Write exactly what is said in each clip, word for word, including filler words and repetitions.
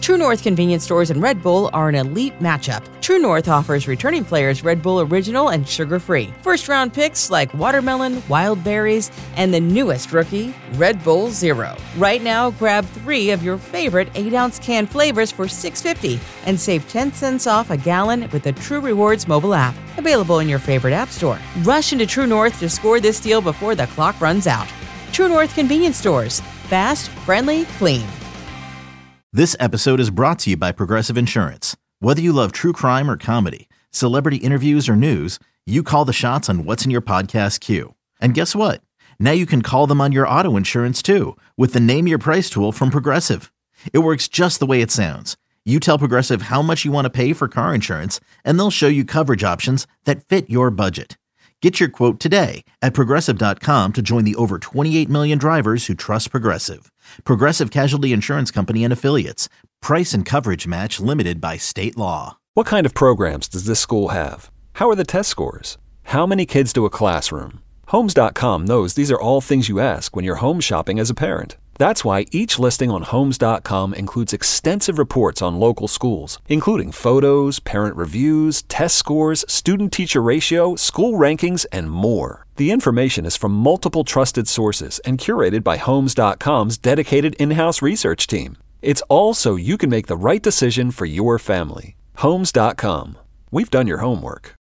True North Convenience Stores and Red Bull are an elite matchup. True North offers returning players Red Bull Original and sugar-free. First-round picks like watermelon, wild berries, and the newest rookie, Red Bull Zero. Right now, grab three of your favorite eight-ounce can flavors for six dollars and fifty cents and save ten cents off a gallon with the True Rewards mobile app. Available in your favorite app store. Rush into True North to score this deal before the clock runs out. True North Convenience Stores. Fast, friendly, clean. This episode is brought to you by Progressive Insurance. Whether you love true crime or comedy, celebrity interviews or news, you call the shots on what's in your podcast queue. And guess what? Now you can call them on your auto insurance too with the Name Your Price tool from Progressive. It works just the way it sounds. You tell Progressive how much you want to pay for car insurance, and they'll show you coverage options that fit your budget. Get your quote today at Progressive dot com to join the over twenty-eight million drivers who trust Progressive. Progressive Casualty Insurance Company and Affiliates. Price and coverage match limited by state law. What kind of programs does this school have? How are the test scores? How many kids do a classroom? Homes dot com knows these are all things you ask when you're home shopping as a parent. That's why each listing on Homes dot com includes extensive reports on local schools, including photos, parent reviews, test scores, student-teacher ratio, school rankings, and more. The information is from multiple trusted sources and curated by Homes dot com's dedicated in-house research team. It's all so you can make the right decision for your family. Homes dot com. We've done your homework.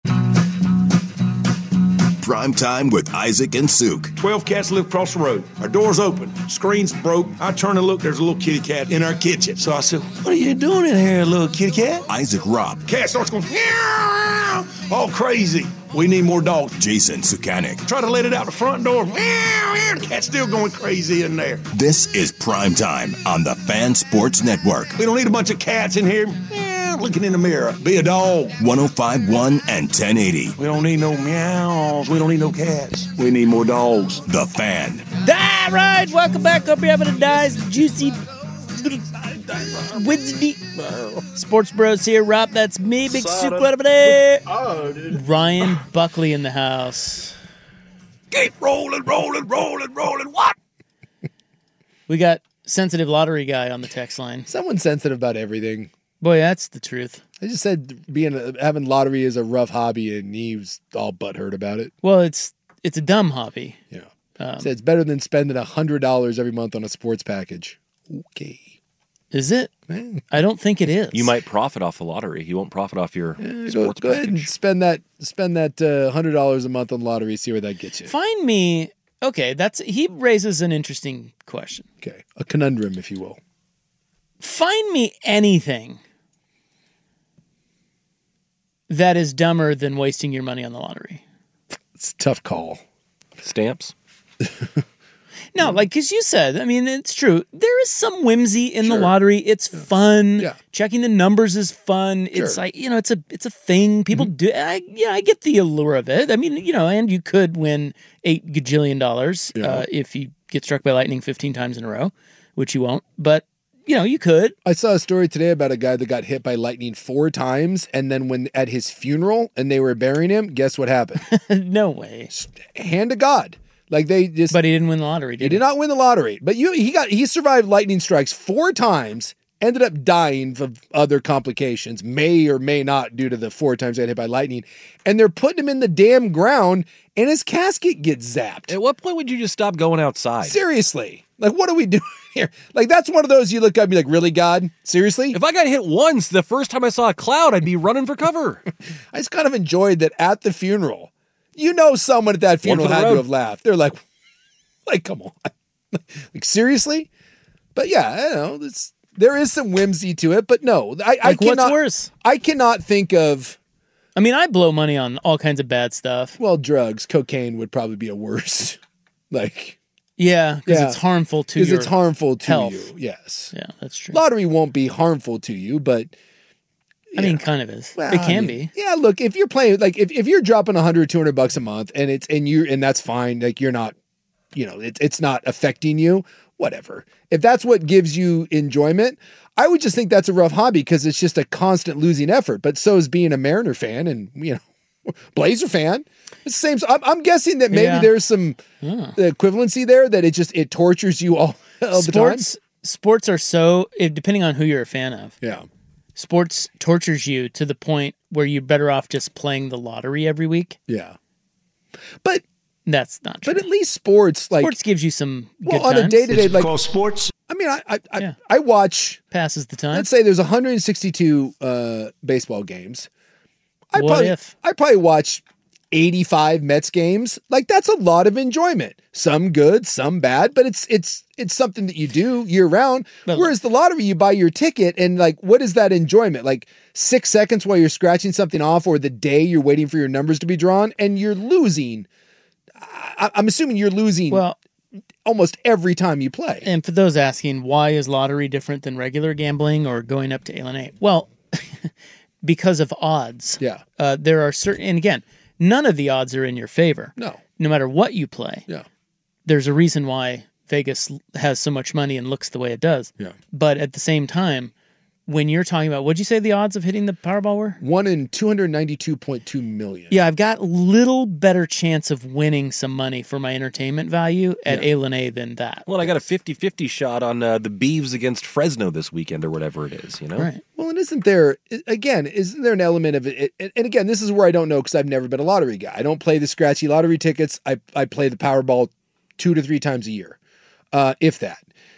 Prime Time with Isaac and Suk. Twelve cats live across the road. Our door's open. Screen's broke. I turn and look. There's a little kitty cat in our kitchen. So I said, "What are you doing in here, little kitty cat?" Isaac Robb. Cat starts going, meow, all crazy. We need more dogs. Jason Sukanik. Try to let it out the front door. Meow, meow. The cat's still going crazy in there. This is Prime Time on the Fan Sports Network. We don't need a bunch of cats in here. Meow, looking in the mirror. Be a dog. one oh five point one and ten eighty. We don't need no meows. We don't need no cats. We need more dogs. The Fan. All right, welcome back. Hope you're having a nice, juicy Wednesday. Sports Bros here. Rob, that's me. Big Suk. Ryan Buckley in the house. Keep rolling, rolling, rolling, rolling. What? We got sensitive lottery guy on the text line. Someone's sensitive about everything. Boy, that's the truth. I just said being a, having lottery is a rough hobby, and he was all butthurt about it. Well, it's it's a dumb hobby. Yeah. Um, so it's better than spending one hundred dollars every month on a sports package. Okay. Is it? I don't think it is. You might profit off the lottery. You won't profit off your Yeah, sports go, go ahead and package. spend that spend that uh, one hundred dollars a month on lottery, see where that gets you. Find me. Okay, that's he raises an interesting question. Okay. A conundrum, if you will. Find me anything that is dumber than wasting your money on the lottery. It's a tough call. Stamps? No, like, because you said, I mean, it's true. There is some whimsy in Sure. the lottery. It's fun. Yeah. Checking the numbers is fun. It's Sure. like, you know, it's a it's a thing. People do. I, yeah, I get the allure of it. I mean, you know, and you could win eight gajillion dollars Yeah. uh, if you get struck by lightning fifteen times in a row, which you won't. But, you know, you could. I saw a story today about a guy that got hit by lightning four times, and then when at his funeral and they were burying him, guess what happened? No way. Hand to God. Like they just But he didn't win the lottery, did he he? did not win the lottery. But you he got he survived lightning strikes four times, ended up dying of other complications, may or may not due to the four times he got hit by lightning. And they're putting him in the damn ground and his casket gets zapped. At what point would you just stop going outside? Seriously. Like, what are we doing here? Like, that's one of those you look up and be like, really, God? Seriously? If I got hit once, the first time I saw a cloud, I'd be running for cover. I just kind of enjoyed that at the funeral, you know, someone at that funeral for the had to road. have laughed. They're like, like, come on. Like, seriously? But yeah, I don't know. This, there is some whimsy to it, but no. I, I Like, cannot, what's worse? I cannot think of, I mean, I blow money on all kinds of bad stuff. well, drugs. Cocaine would probably be a worse. Like, Yeah, because Yeah. it's harmful to because your it's harmful to health. you. Yes. Yeah, that's true. Lottery won't be harmful to you, but I mean, kind of is. Well, it I can mean, be. Yeah, look, if you're playing, like, if, if you're dropping one hundred, two hundred bucks a month and it's, and you, and that's fine, like, you're not, you know, it's it's not affecting you, whatever. If that's what gives you enjoyment, I would just think that's a rough hobby because it's just a constant losing effort. But so is being a Mariner fan and, you know, Blazer fan. It's the same. So I'm, I'm guessing that maybe Yeah. there's some Yeah. equivalency there that it just, it tortures you all, all the time. Sports sports are so, if, depending on who you're a fan of, Yeah. sports tortures you to the point where you're better off just playing the lottery every week. Yeah. But That's not true. but at least sports like sports gives you some good well on times. a day to day It's like called sports. I mean I I, I, Yeah. I watch passes the time. let's say there's one hundred sixty-two uh, baseball games. I What probably if? I probably watch eighty-five Mets games. Like that's a lot of enjoyment. Some good, some bad, but it's it's it's something that you do year round. But- Whereas the lottery, you buy your ticket and like what is that enjoyment? Like six seconds while you're scratching something off, or the day you're waiting for your numbers to be drawn, and you're losing. I, I'm assuming you're losing Well, almost every time you play. and for those asking, why is lottery different than regular gambling or going up to A L N A? Well, because of odds. Yeah. Uh, there are certain, and again, none of the odds are in your favor. No. No matter what you play. Yeah. There's a reason why Vegas has so much money and looks the way it does. Yeah. But at the same time, when you're talking about, what'd you say the odds of hitting the Powerball were? One in two hundred ninety-two point two million. Yeah, I've got little better chance of winning some money for my entertainment value at A L N A than that. Well, I got a fifty-fifty shot on uh, the Beavs against Fresno this weekend or whatever it is, you know? Right. Well, and isn't there, again, isn't there an element of it? And and again, this is where I don't know because I've never been a lottery guy. I don't play the scratchy lottery tickets. I, I play the Powerball two to three times a year, uh, if that.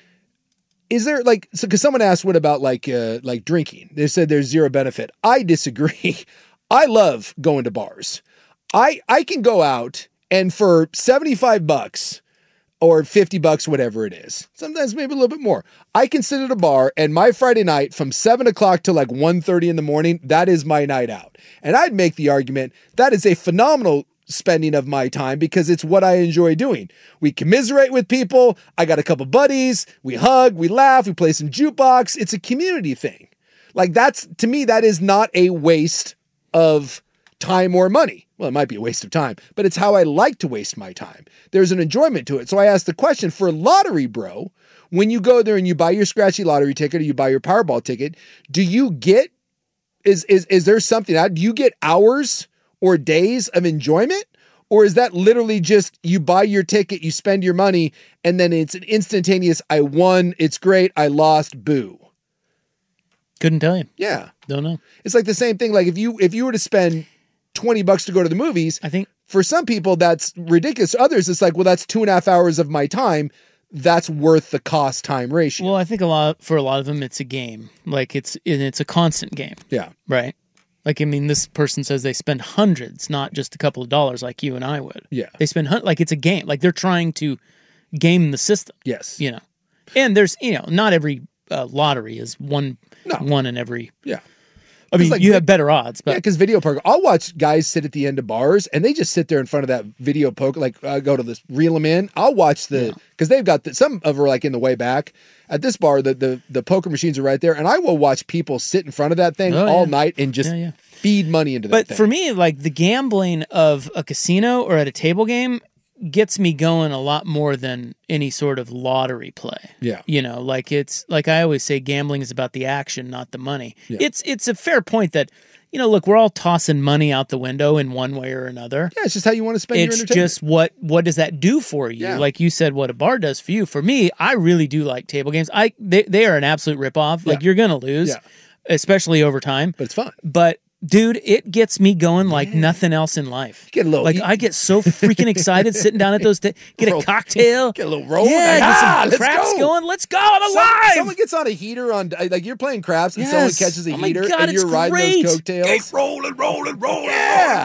Is there like, so because someone asked, what about like, uh, like drinking? They said there's zero benefit. I disagree. I love going to bars. I, I can go out and for seventy-five bucks or fifty bucks, whatever it is, sometimes maybe a little bit more, I can sit at a bar and my Friday night from seven o'clock to like one thirty in the morning, that is my night out. And I'd make the argument that is a phenomenal spending of my time because it's what I enjoy doing. We commiserate with people. I got a couple buddies. We hug, we laugh, we play some jukebox. It's a community thing. Like that's, to me, that is not a waste of time or money. Well, it might be a waste of time, but it's how I like to waste my time. There's an enjoyment to it. So I asked the question for lottery, bro, when you go there and you buy your scratchy lottery ticket or you buy your Powerball ticket, do you get, is, is, is there something, do you get hours or days of enjoyment? Or is that literally just you buy your ticket, you spend your money, and then it's an instantaneous, I won, it's great, I lost, boo. Couldn't tell you. Yeah. Don't know. It's like the same thing. Like if you if you were to spend twenty bucks to go to the movies, I think for some people that's ridiculous. Others, it's like, well, that's two and a half hours of my time. That's worth the cost time ratio. Well, I think a lot for a lot of them, it's a game. Like it's it's a constant game. Yeah. Right. Like I mean, this person says they spend hundreds, not just a couple of dollars, like you and I would. Yeah. They spend hun- like it's a game. Like they're trying to game the system. Yes. You know, and there's you know not every uh, lottery is one No. one in every. Yeah. I mean, like you vi- have better odds, Yeah, but because video poker, I'll watch guys sit at the end of bars and they just sit there in front of that video poker. Like I go to this, reel them in. I'll watch the, because they've got the, some of them are like in the way back. At this bar, the, the the poker machines are right there, and I will watch people sit in front of that thing Oh, all yeah. night and just Yeah, yeah. feed money into that But thing. for me, like the gambling of a casino or at a table game gets me going a lot more than any sort of lottery play. Yeah. You know, like it's like I always say gambling is about the action, not the money. Yeah. It's it's a fair point that, you know, look, we're all tossing money out the window in one way or another. Yeah, it's just how you want to spend your It's entertainment. just what what does that do for you? Yeah. Like you said, what a bar does for you. For me, I really do like table games. I they, they are an absolute ripoff. Like Yeah. you're gonna lose, Yeah. especially over time. But it's fun. But dude, it gets me going like nothing else in life. Get a little- like you- I get so freaking excited sitting down at those. Ta- get Roll- a cocktail, Get a little roll. Yeah, Like, get ah, some let's craps go. going. Let's go! I'm Some- alive. Someone gets on a heater on, like you're playing craps and someone Yes. catches a Oh my heater God, and it's you're riding great. those coattails. Keep rolling, rolling, rolling. Yeah.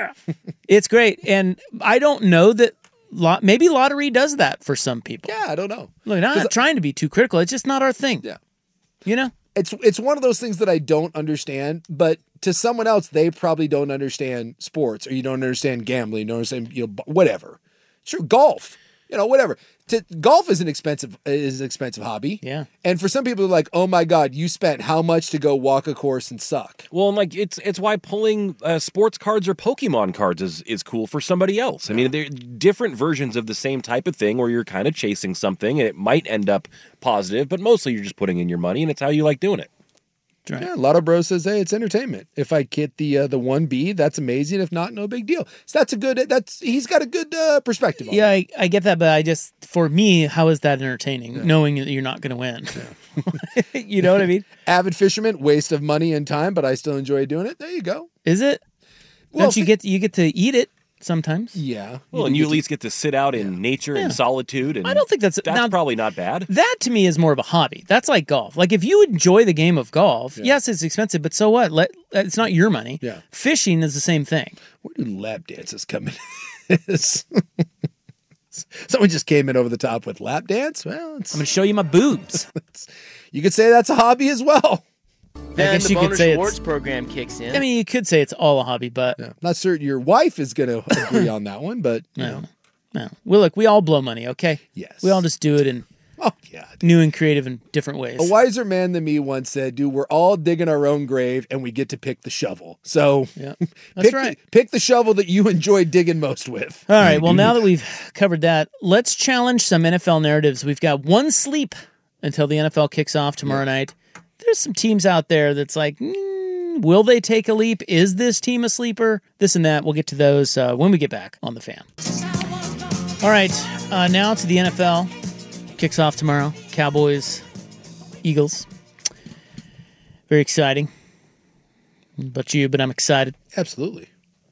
It's great, and I don't know that. Lot, maybe lottery does that for some people. Yeah, I don't know. Look, I'm not trying to be too critical. It's just not our thing. Yeah. You know. It's it's one of those things that I don't understand, but to someone else, they probably don't understand sports, or you don't understand gambling, you don't understand, you know, b- whatever. Sure, golf, you know, whatever. To, golf is an expensive is an expensive hobby. Yeah. And for some people, they're like, oh my God, you spent how much to go walk a course and suck? Well, and like it's it's why pulling uh, sports cards or Pokemon cards is, is cool for somebody else. I mean, they're different versions of the same type of thing where you're kind of chasing something and it might end up positive, but mostly you're just putting in your money and it's how you like doing it. Right. Yeah, Lotto Bro says, hey, it's entertainment. If I get the uh, the one B, that's amazing. If not, no big deal. So that's a good, that's, he's got a good uh, perspective on Yeah, it. I, I get that, but I just, for me, how is that entertaining, yeah. knowing that you're not going to win? Yeah. You know what I mean? Avid fisherman, waste of money and time, but I still enjoy doing it. There you go. Is it? Well, Don't you get, you get to eat it sometimes? Yeah. Well, and you at least get to sit out in yeah. nature yeah. and solitude. And I don't think that's that's now, probably not bad. That to me is more of a hobby. That's like golf. Like if you enjoy the game of golf, yeah. yes, it's expensive, but so what? Let it's not your money. Yeah. Fishing is the same thing. Where do lap dances come in? Someone just came in over the top with lap dance. Well, it's, I'm going to show you my boobs. You could say that's a hobby as well. Then the the bonus rewards program kicks in. I mean, you could say it's all a hobby, but yeah. Not certain your wife is going to agree on that one. But you no, know. no. Well, look, we all blow money. Okay. Yes. We all just do it in oh yeah new and creative and different ways. A wiser man than me once said, "Dude, we're all digging our own grave, and we get to pick the shovel." So yeah, that's pick right. The, pick the shovel that you enjoy digging most with. All right. Well, now that we've covered that, let's challenge some N F L narratives. We've got one sleep until the N F L kicks off tomorrow yeah. night. There's some teams out there that's like, mm, will they take a leap? Is this team a sleeper? This and that. We'll get to those uh, when we get back on The Fan. All right, uh, now to the N F L. Kicks off tomorrow. Cowboys, Eagles. Very exciting. But you, but I'm excited. Absolutely.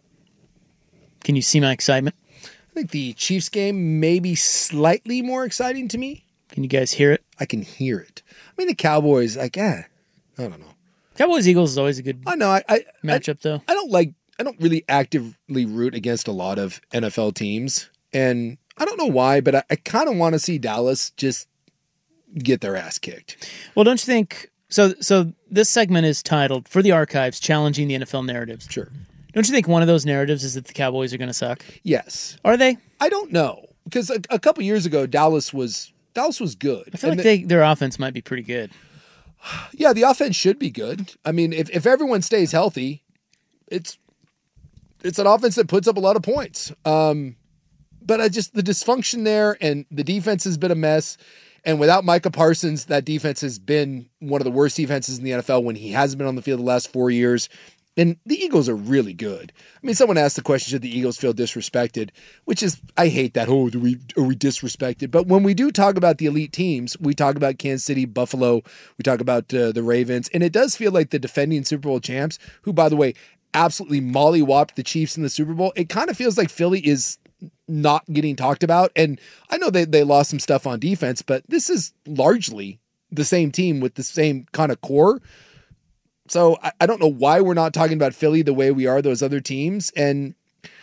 Can you see my excitement? I think the Chiefs game may be slightly more exciting to me. Can you guys hear it? I can hear it. I mean, the Cowboys, like, eh, I don't know. Cowboys Eagles is always a good I know, I, I matchup, I, though. I don't like, I don't really actively root against a lot of N F L teams. And I don't know why, but I, I kind of want to see Dallas just get their ass kicked. Well, don't you think, so So this segment is titled, For the Archives, Challenging the N F L Narratives. Sure. Don't you think one of those narratives is that the Cowboys are going to suck? Yes. Are they? I don't know. Because a, a couple years ago, Dallas was Dallas was good. I feel and like the, they, their offense might be pretty good. Yeah, the offense should be good. I mean, if, if everyone stays healthy, it's it's an offense that puts up a lot of points. Um, but I just, the dysfunction there, and the defense has been a mess. And without Micah Parsons, that defense has been one of the worst defenses in the N F L when he hasn't been on the field the last four years. And the Eagles are really good. I mean, someone asked the question, should the Eagles feel disrespected? Which is, I hate that. Oh, do we, are we disrespected? But when we do talk about the elite teams, we talk about Kansas City, Buffalo, we talk about uh, the Ravens, and it does feel like the defending Super Bowl champs, who, by the way, absolutely mollywopped the Chiefs in the Super Bowl, it kind of feels like Philly is not getting talked about. And I know they, they lost some stuff on defense, but this is largely the same team with the same kind of core. So I, I don't know why we're not talking about Philly the way we are those other teams. And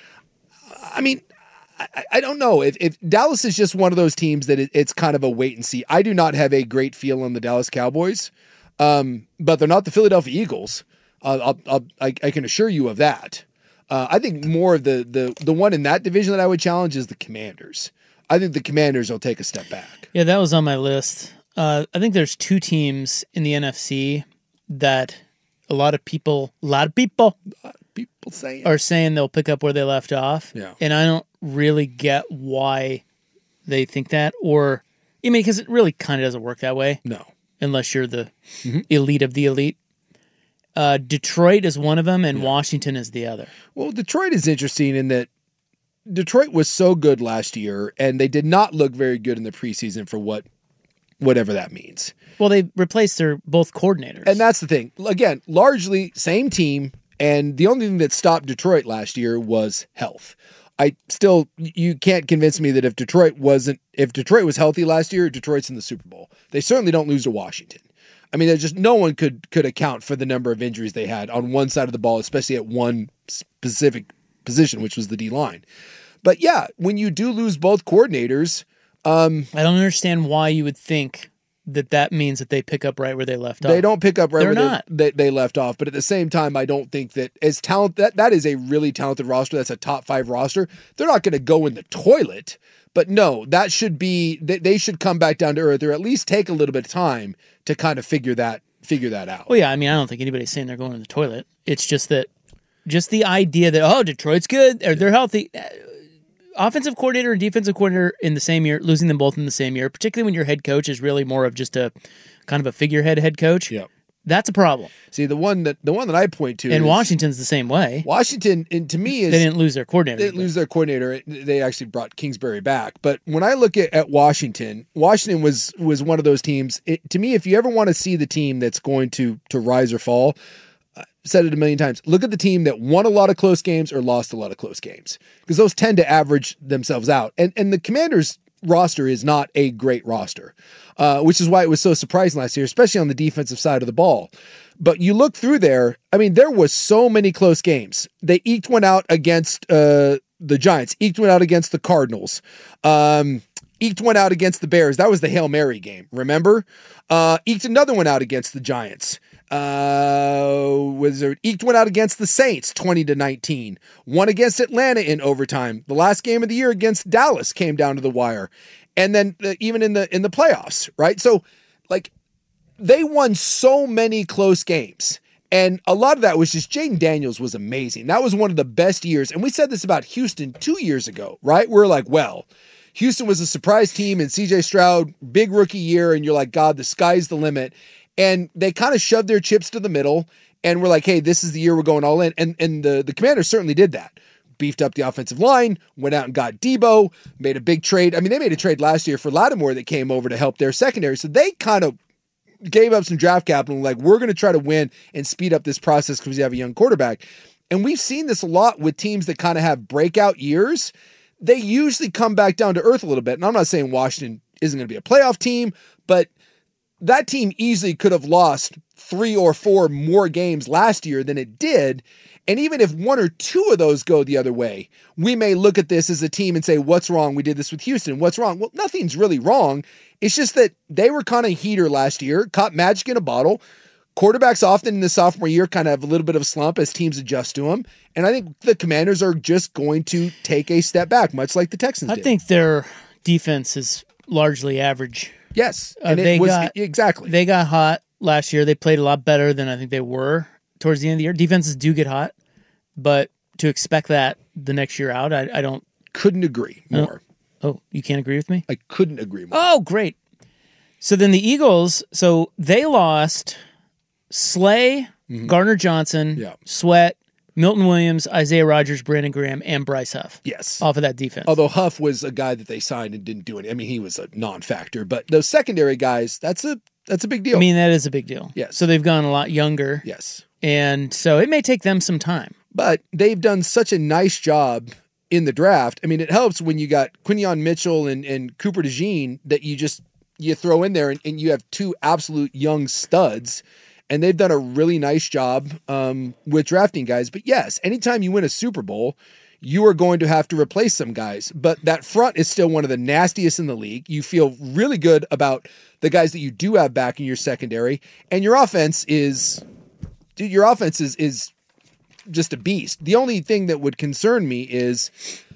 I mean, I, I don't know if, if Dallas is just one of those teams that it, it's kind of a wait and see. I do not have a great feel on the Dallas Cowboys, um, but they're not the Philadelphia Eagles. Uh, I'll, I'll, I, I can assure you of that. Uh, I think more of the, the, the one in that division that I would challenge is the Commanders. I think the Commanders will take a step back. Yeah, that was on my list. Uh, I think there's two teams in the N F C that a lot of people, a lot of people, a lot of people saying are saying they'll pick up where they left off. Yeah. And I don't really get why they think that, or I mean, because it really kind of doesn't work that way. No, unless you're the mm-hmm. elite of the elite. Uh, Detroit is one of them, and yeah. Washington is the other. Well, Detroit is interesting in that Detroit was so good last year, and they did not look very good in the preseason for what, whatever that means. Well, they replaced their both coordinators. And that's the thing. Again, largely same team, and the only thing that stopped Detroit last year was health. I still, you can't convince me that if Detroit wasn't, if Detroit was healthy last year, Detroit's in the Super Bowl. They certainly don't lose to Washington. I mean, there's just no one could could account for the number of injuries they had on one side of the ball, especially at one specific position, which was the D-line. But yeah, when you do lose both coordinators, um, I don't understand why you would think that that means that they pick up right where they left off. They don't pick up right They're where not. They, they, they left off. But at the same time, I don't think that as talent, that, that is a really talented roster. That's a top five roster. They're not going to go in the toilet. But no, that should be, they, they should come back down to earth, or at least take a little bit of time to kind of figure that figure that out. Well, yeah, I mean, I don't think anybody's saying they're going in the toilet. It's just that, just the idea that, oh, Detroit's good, or they're healthy. Offensive coordinator and defensive coordinator in the same year, losing them both in the same year, particularly when your head coach is really more of just a kind of a figurehead head coach. Yeah. That's a problem. See, the one that the one that I point to And is Washington's the same way. Washington, and to me, is They didn't lose their coordinator. They didn't lose their coordinator. They actually brought Kingsbury back. But when I look at, at Washington, Washington was was one of those teams. It, to me, if you ever want to see the team that's going to to rise or fall, I've said it a million times. Look at the team that won a lot of close games or lost a lot of close games, because those tend to average themselves out. And and the Commanders' roster is not a great roster, uh, which is why it was so surprising last year, especially on the defensive side of the ball. But you look through there, I mean, there was so many close games. They eked one out against uh, the Giants, eked one out against the Cardinals, um, eked one out against the Bears. That was the Hail Mary game, remember? Uh, eked another one out against the Giants. Uh, was there eked one out against the Saints, twenty to nineteen. One against Atlanta in overtime. The last game of the year against Dallas came down to the wire. And then uh, even in the in the playoffs, right? So, like, they won so many close games. And a lot of that was just Jaden Daniels was amazing. That was one of the best years. And we said this about Houston two years ago, right? We're like, well, Houston was a surprise team and C J Stroud, big rookie year. And you're like, God, the sky's the limit. And they kind of shoved their chips to the middle. And we're like, hey, this is the year we're going all in. And, and the, the Commanders certainly did that. Beefed up the offensive line, went out and got Debo, made a big trade. I mean, they made a trade last year for Lattimore that came over to help their secondary. So they kind of gave up some draft capital, like, we're going to try to win and speed up this process because we have a young quarterback. And we've seen this a lot with teams that kind of have breakout years. They usually come back down to earth a little bit. And I'm not saying Washington isn't going to be a playoff team, but that team easily could have lost three or four more games last year than it did. And even if one or two of those go the other way, we may look at this as a team and say, what's wrong? We did this with Houston. What's wrong? Well, nothing's really wrong. It's just that they were kind of heater last year, caught magic in a bottle. Quarterbacks often in the sophomore year kind of have a little bit of a slump as teams adjust to them. And I think the Commanders are just going to take a step back, much like the Texans I did. think their defense is largely average. Yes. Uh, And they it was got, exactly. They got hot last year. They played a lot better than I think they were towards the end of the year. Defenses do get hot, but to expect that the next year out, I, I don't. Couldn't agree more. Oh, you can't agree with me? I couldn't agree more. Oh, great. So then the Eagles, so they lost Slay, Mm-hmm. Gardner Johnson, Yeah. Sweat, Milton Williams, Isaiah Rodgers, Brandon Graham, and Bryce Huff. Yes. Off of that defense. Although Huff was a guy that they signed and didn't do anything. I mean, he was a non-factor. But those secondary guys, that's a that's a big deal. I mean, that is a big deal. Yes. So they've gone a lot younger. Yes. And so it may take them some time. But they've done such a nice job in the draft. I mean, it helps when you got Quinion Mitchell and, and Cooper DeJean that you just you throw in there and, and you have two absolute young studs. And they've done a really nice job um, with drafting guys. But yes, anytime you win a Super Bowl, you are going to have to replace some guys. But that front is still one of the nastiest in the league. You feel really good about the guys that you do have back in your secondary. And your offense is, dude, your offense is, is just a beast. The only thing that would concern me is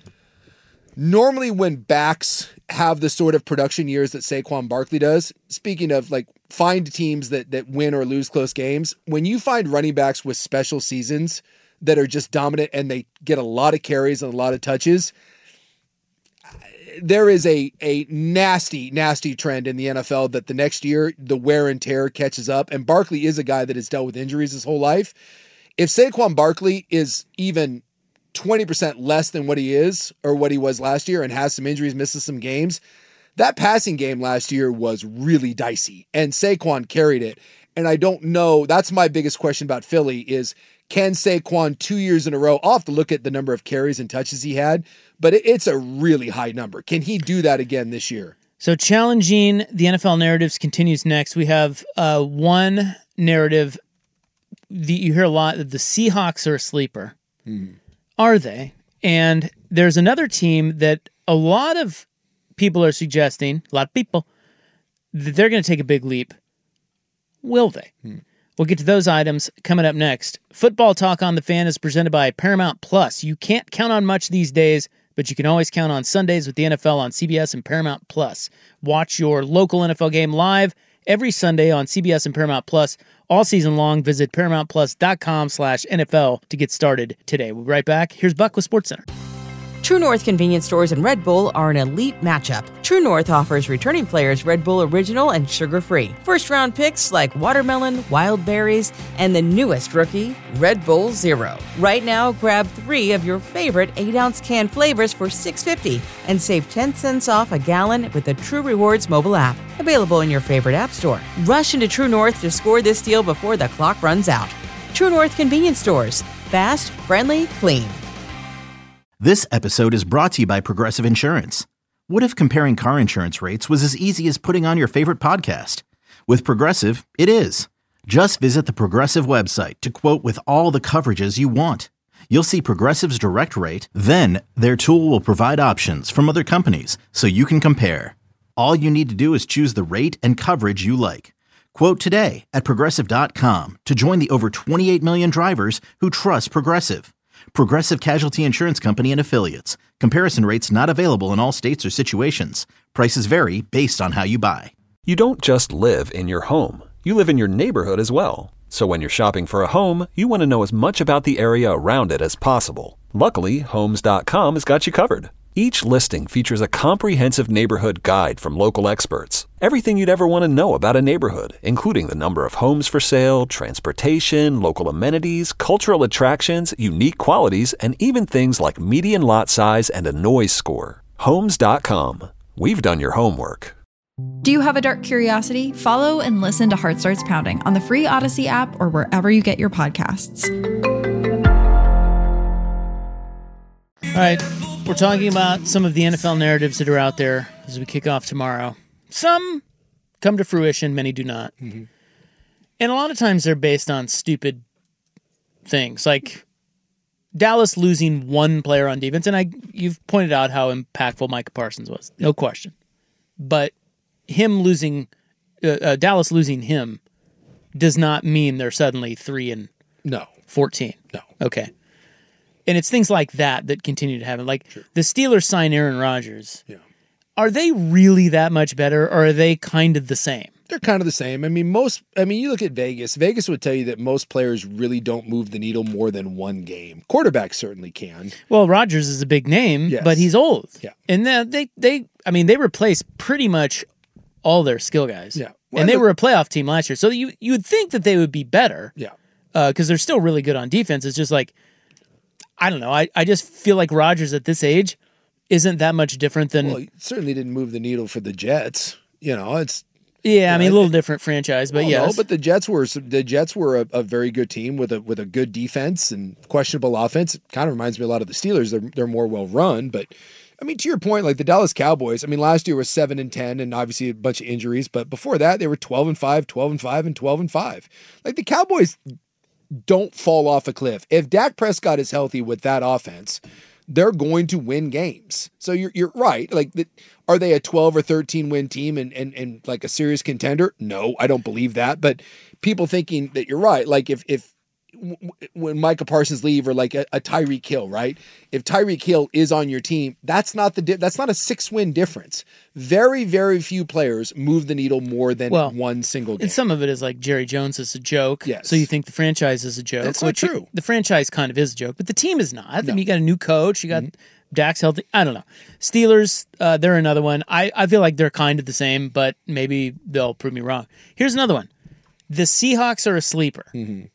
normally when backs have the sort of production years that Saquon Barkley does, speaking of like find teams that that win or lose close games, when you find running backs with special seasons that are just dominant and they get a lot of carries and a lot of touches, there is a a nasty, nasty trend in the N F L that the next year the wear and tear catches up. And Barkley is a guy that has dealt with injuries his whole life. If Saquon Barkley is even twenty percent less than what he is or what he was last year and has some injuries, misses some games, that passing game last year was really dicey and Saquon carried it. And I don't know, that's my biggest question about Philly is, can Saquon two years in a row, I'll have to look at the number of carries and touches he had, but it, it's a really high number. Can he do that again this year? So challenging the N F L narratives continues next. We have uh, one narrative the, you hear a lot that the Seahawks are a sleeper. Mm. Are they? And there's another team that a lot of people are suggesting, a lot of people, that they're going to take a big leap. Will they? Hmm. We'll get to those items coming up next. Football Talk on the Fan is presented by Paramount Plus. You can't count on much these days, but you can always count on Sundays with the N F L on C B S and Paramount Plus. Watch your local N F L game live every Sunday on C B S and Paramount Plus all season long. Visit paramountplus.com slash NFL to get started today. We'll be right back. Here's Buck with SportsCenter. True North convenience stores and Red Bull are an elite matchup. True North offers returning players Red Bull Original and sugar-free. First-round picks like watermelon, wild berries, and the newest rookie, Red Bull Zero. Right now, grab three of your favorite eight-ounce can flavors for six dollars and fifty cents and save ten cents off a gallon with the True Rewards mobile app. Available in your favorite app store. Rush into True North to score this deal before the clock runs out. True North convenience stores. Fast, friendly, clean. This episode is brought to you by Progressive Insurance. What if comparing car insurance rates was as easy as putting on your favorite podcast? With Progressive, it is. Just visit the Progressive website to quote with all the coverages you want. You'll see Progressive's direct rate, then their tool will provide options from other companies so you can compare. All you need to do is choose the rate and coverage you like. Quote today at Progressive dot com to join the over twenty-eight million drivers who trust Progressive. Progressive Casualty Insurance Company and Affiliates. Comparison rates not available in all states or situations. Prices vary based on how you buy. You don't just live in your home. You live in your neighborhood as well. So when you're shopping for a home, you want to know as much about the area around it as possible. Luckily, Homes dot com has got you covered. Each listing features a comprehensive neighborhood guide from local experts. Everything you'd ever want to know about a neighborhood, including the number of homes for sale, transportation, local amenities, cultural attractions, unique qualities, and even things like median lot size and a noise score. Homes dot com. We've done your homework. Do you have a dark curiosity? Follow and listen to Heart Starts Pounding on the free Odyssey app or wherever you get your podcasts. All right. We're talking about some of the N F L narratives that are out there as we kick off tomorrow. Some come to fruition, many do not. Mm-hmm. And a lot of times they're based on stupid things, like Dallas losing one player on defense. And I, you've pointed out how impactful Micah Parsons was, no question. But him losing, uh, uh, Dallas losing him does not mean they're suddenly three and no fourteen. No. Okay. And it's things like that that continue to happen. Like sure. the Steelers sign Aaron Rodgers. Yeah. Are they really that much better, or are they kind of the same? They're kind of the same. I mean, most, I mean, you look at Vegas. Vegas would tell you that most players really don't move the needle more than one game. Quarterbacks certainly can. Well, Rodgers is a big name, yes. but he's old. Yeah. And then they, they, I mean, they replaced pretty much all their skill guys. Yeah. Well, and they the, were a playoff team last year. So you, you would think that they would be better. Yeah. Because uh, they're still really good on defense. It's just like, I don't know. I, I just feel like Rodgers at this age isn't that much different than. Well, he certainly didn't move the needle for the Jets. You know, it's. Yeah, I mean, know, a little different franchise, but well, yes. No, but the Jets were the Jets were a, a very good team with a with a good defense and questionable offense. It kind of reminds me a lot of the Steelers. They're they're more well run, but I mean, to your point, like the Dallas Cowboys. I mean, last year was seven and ten, and obviously a bunch of injuries. But before that, they were twelve and five, twelve and five, and twelve and five. Like the Cowboys don't fall off a cliff. If Dak Prescott is healthy with that offense, they're going to win games. So you're you're right. Like, the, are they a twelve or thirteen win team and, and and like a serious contender? No, I don't believe that. But people thinking that you're right. Like if if w- when Micah Parsons leave or like a, a Tyreek Hill, right? If Tyreek Hill is on your team, that's not the di- that's not a six win difference. Very very few players move the needle more than well, one single game. And some of it is like Jerry Jones is a joke. Yes. So you think the franchise is a joke. That's not true. The franchise kind of is a joke, but the team is not. I No. mean, you got a new coach. You got. Mm-hmm. Dak's healthy. I don't know. Steelers, uh, they're another one. I, I feel like they're kind of the same, but maybe they'll prove me wrong. Here's another one. The Seahawks are a sleeper. Mm-hmm.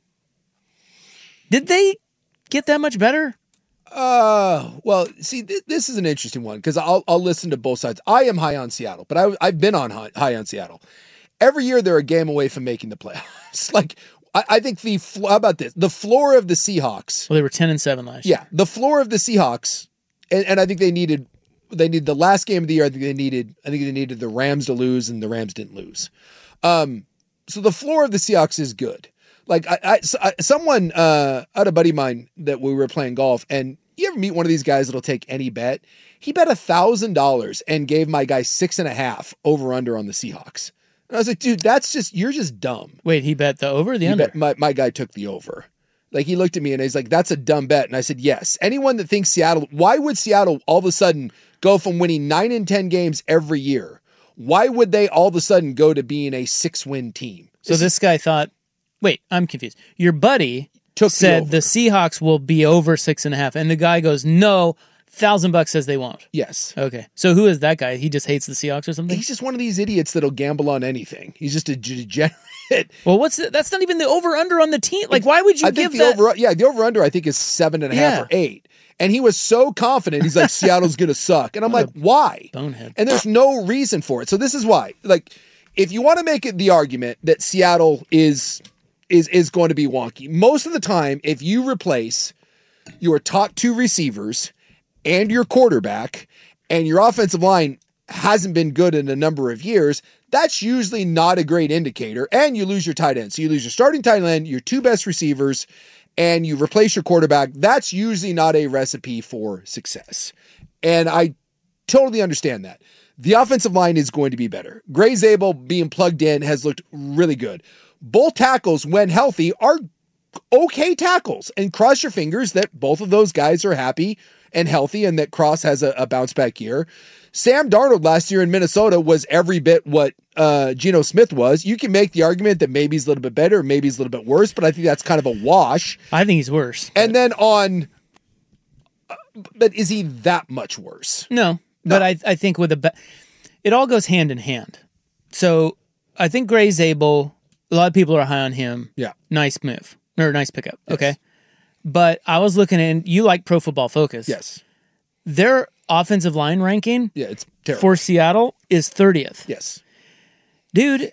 Did they get that much better? Uh, well, see, th- this is an interesting one because I'll I'll listen to both sides. I am high on Seattle, but I, I've been on high, high on Seattle. Every year they're a game away from making the playoffs. Like, I, I think the, how about this? The floor of the Seahawks. Well, they were ten and seven last year. Yeah, the floor of the Seahawks. And, and I think they needed, they needed the last game of the year. I think they needed, I think they needed the Rams to lose, and the Rams didn't lose. Um, so the floor of the Seahawks is good. Like I, I, I someone, uh, I had a buddy of mine that we were playing golf, and you ever meet one of these guys that'll take any bet? He bet a thousand dollars and gave my guy six and a half over under on the Seahawks. And I was like, dude, that's just, you're just dumb. Wait, he bet the over or the He under? bet, my my guy took the over. Like, he looked at me and he's like, that's a dumb bet. And I said, yes. Anyone that thinks Seattle, why would Seattle all of a sudden go from winning nine and ten games every year? Why would they all of a sudden go to being a six win team? So this, this guy thought, wait, I'm confused. Your buddy took said the, the Seahawks will be over six and a half. And the guy goes, no, Thousand bucks says they won't. Yes. Okay. So who is that guy? He just hates the Seahawks or something? He's just one of these idiots that'll gamble on anything. He's just a degenerate. Well, what's the, that's not even the over under on the team. Like, why would you I give think the that? over, yeah, the over under I think is seven and a half Yeah. or eight. And he was so confident. He's like, Seattle's going to suck. And I'm like, why? Bonehead. And there's no reason for it. So this is why. Like, if you want to make it the argument that Seattle is is is going to be wonky, most of the time, if you replace your top two receivers and your quarterback, and your offensive line hasn't been good in a number of years, that's usually not a great indicator. And you lose your tight end. So you lose your starting tight end, your two best receivers, and you replace your quarterback. That's usually not a recipe for success. And I totally understand that. The offensive line is going to be better. Gray Zabel being plugged in has looked really good. Both tackles, when healthy, are okay tackles. And cross your fingers that both of those guys are happy and healthy and that Cross has a, a bounce back year. Sam Darnold last year in Minnesota was every bit what uh, Geno Smith was. You can make the argument that maybe he's a little bit better, maybe he's a little bit worse, but I think that's kind of a wash. I think he's worse. And then on, uh, but is he that much worse? No, but I I think with a, be- it all goes hand in hand. So I think Gray Zabel, a lot of people are high on him. Yeah. Nice move or nice pickup. Yes. Okay. But I was looking at, you like Pro Football Focus. Yes. Their offensive line ranking Yeah, it's terrible. for Seattle is thirtieth. Yes. Dude,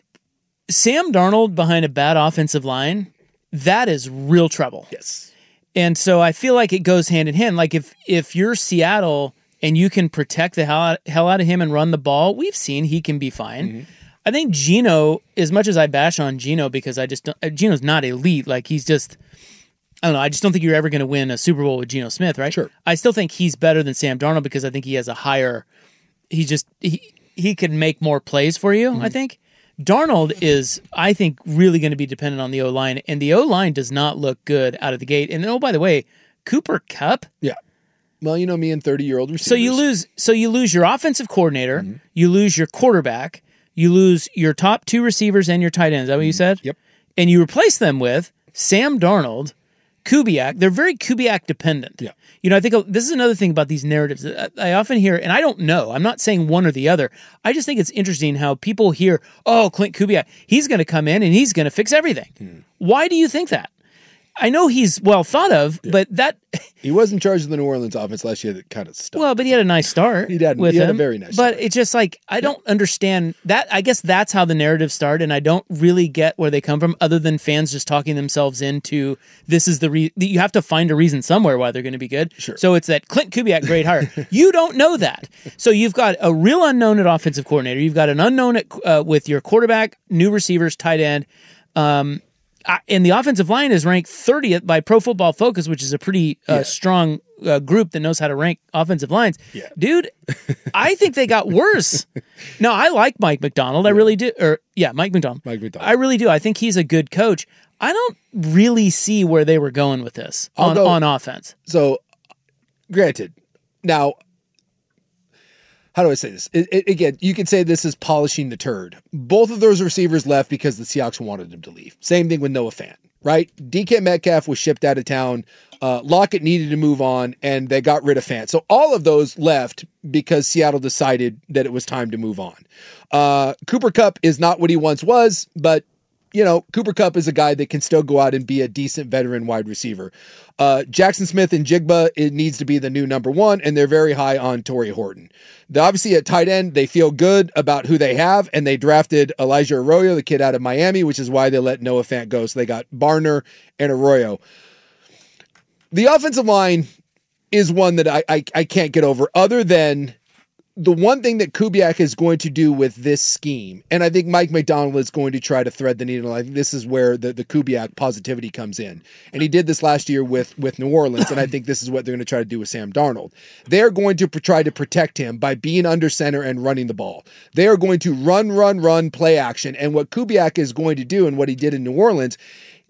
Sam Darnold behind a bad offensive line, that is real trouble. Yes. And so I feel like it goes hand in hand. Like if if you're Seattle and you can protect the hell out, hell out of him and run the ball, we've seen he can be fine. Mm-hmm. I think Geno, as much as I bash on Geno because I just don't, Geno's not elite. Like he's just, I don't know. I just don't think you're ever going to win a Super Bowl with Geno Smith, right? Sure. I still think he's better than Sam Darnold because I think he has a higher, he just, he, he can make more plays for you, mm-hmm. I think. Darnold is, I think, really going to be dependent on the O-line, and the O-line does not look good out of the gate. And oh, by the way, Cooper Kupp. Yeah. Well, you know me and thirty-year-old receivers. So you lose. So you lose your offensive coordinator. Mm-hmm. You lose your quarterback. You lose your top two receivers and your tight ends. Is that what you said? Yep. And you replace them with Sam Darnold, Kubiak. They're very Kubiak dependent. Yeah. You know, I think this is another thing about these narratives. I often hear, and I don't know, I'm not saying one or the other. I just think it's interesting how people hear, oh, Clint Kubiak, he's going to come in and he's going to fix everything. Hmm. Why do you think that? I know he's well thought of, yeah. but that... He was in charge of the New Orleans offense last year that kind of stuff. Well, but he had a nice start he had, with he had him. a very nice But start. it's just like, I don't yeah. understand that. I guess that's how the narratives start, and I don't really get where they come from other than fans just talking themselves into this is the... Re- you have to find a reason somewhere why they're going to be good. Sure. So it's that Clint Kubiak, great hire. You don't know that. So you've got a real unknown at offensive coordinator. You've got an unknown at, uh, with your quarterback, new receivers, tight end. Um, and the offensive line is ranked thirtieth by Pro Football Focus, which is a pretty uh, yeah. strong uh, group that knows how to rank offensive lines. Yeah. Dude, I think they got worse. No, I like Mike McDonald. I yeah. really do. Or yeah, Mike McDonald. Mike McDonald. I really do. I think he's a good coach. I don't really see where they were going with this on, go, on offense. So, granted, now, how do I say this? It, it, again, you could say this is polishing the turd. Both of those receivers left because the Seahawks wanted him to leave. Same thing with Noah Fant, right? D K Metcalf was shipped out of town. Uh, Lockett needed to move on, and they got rid of Fant. So all of those left because Seattle decided that it was time to move on. Uh, Cooper Kupp is not what he once was, but you know, Cooper Kupp is a guy that can still go out and be a decent veteran wide receiver. Uh, Jackson Smith and Jigba, it needs to be the new number one, and they're very high on Torrey Horton. They obviously at tight end, they feel good about who they have, and they drafted Elijah Arroyo, the kid out of Miami, which is why they let Noah Fant go. So they got Barner and Arroyo. The offensive line is one that I, I, I can't get over, other than the one thing that Kubiak is going to do with this scheme, and I think Mike McDonald is going to try to thread the needle. I think this is where the, the Kubiak positivity comes in. And he did this last year with, with New Orleans, and I think this is what they're going to try to do with Sam Darnold. They're going to try to protect him by being under center and running the ball. They are going to run, run, run, play action. And what Kubiak is going to do, and what he did in New Orleans,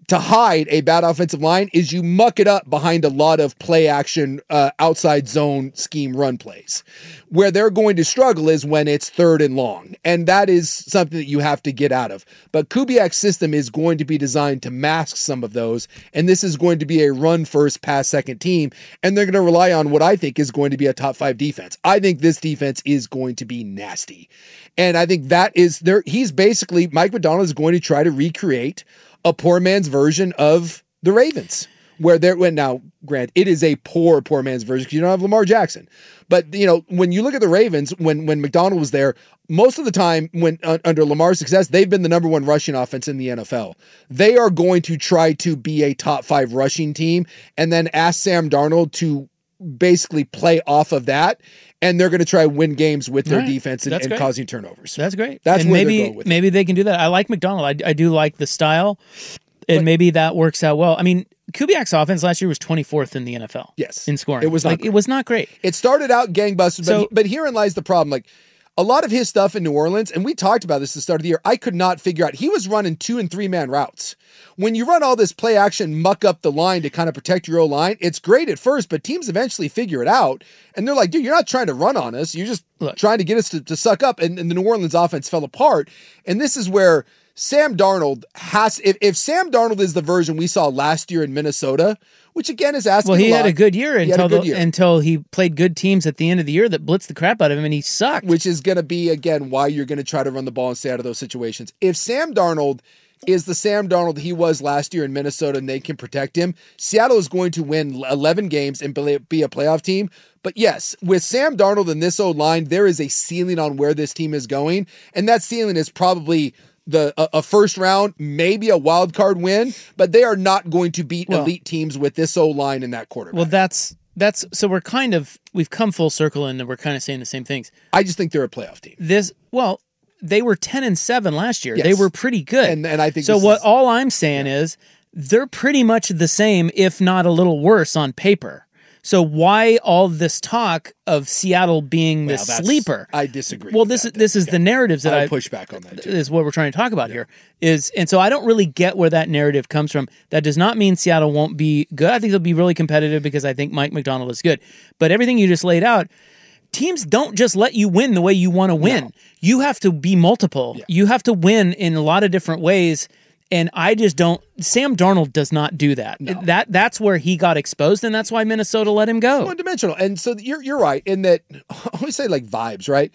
to hide a bad offensive line is you muck it up behind a lot of play action, uh, outside zone scheme run plays. Where they're going to struggle is when it's third and long. And that is something that you have to get out of. But Kubiak's system is going to be designed to mask some of those. And this is going to be a run first, pass second team. And they're going to rely on what I think is going to be a top five defense. I think this defense is going to be nasty. And I think that is there. He's basically, Mike Macdonald is going to try to recreate a poor man's version of the Ravens, where they're when now, Grant, it is a poor, poor man's version because you don't have Lamar Jackson. But you know, when you look at the Ravens, when when Macdonald was there, most of the time when uh, under Lamar's success, they've been the number one rushing offense in the N F L. They are going to try to be a top five rushing team, and then ask Sam Darnold to basically play off of that. And they're going to try to win games with their right. defense and, and causing turnovers. That's great. That's and where maybe they're going with maybe it. they can do that. I like Macdonald. I, I do like the style, and but, maybe that works out well. I mean, Kubiak's offense last year was twenty-fourth in the N F L. Yes, in scoring. It was not like great. it was not great. It started out gangbusters, So, but, but herein lies the problem. Like a lot of his stuff in New Orleans, and we talked about this at the start of the year, I could not figure out. He was running two and three man routes. When you run all this play action, muck up the line to kind of protect your O-line, it's great at first, but teams eventually figure it out. And they're like, dude, you're not trying to run on us. You're just Look, trying to get us to, to suck up. And, and the New Orleans offense fell apart. And this is where Sam Darnold has, if, if Sam Darnold is the version we saw last year in Minnesota, which again is asking Well, he a lot, had a good year he until good the, year. until he played good teams at the end of the year that blitzed the crap out of him, and he sucked. Which is going to be, again, why you're going to try to run the ball and stay out of those situations. If Sam Darnold is the Sam Darnold he was last year in Minnesota and they can protect him, Seattle is going to win eleven games and be a playoff team. But yes, with Sam Darnold and this O-line, there is a ceiling on where this team is going. And that ceiling is probably the a, a first round, maybe a wild card win, but they are not going to beat well, elite teams with this O-line and that quarterback. Well, that's that's so we're kind of we've come full circle and we're kind of saying the same things. I just think they're a playoff team. This well, they were ten and seven last year. Yes. They were pretty good. And, and I think so. this What is, all I'm saying yeah. is they're pretty much the same, if not a little worse on paper. So why all this talk of Seattle being well, the sleeper? I disagree. Well, with this that, is this is yeah. the narratives that I'll I push back on that. Too. Is what we're trying to talk about yeah. here. Is and so I don't really get where that narrative comes from. That does not mean Seattle won't be good. I think they'll be really competitive because I think Mike Macdonald is good. But everything you just laid out, teams don't just let you win the way you want to win. No. You have to be multiple. Yeah. You have to win in a lot of different ways. And I just don't. Sam Darnold does not do that. No. That that's where he got exposed, and that's why Minnesota let him go. One dimensional, and so you're you're right in that. I always say like vibes, right?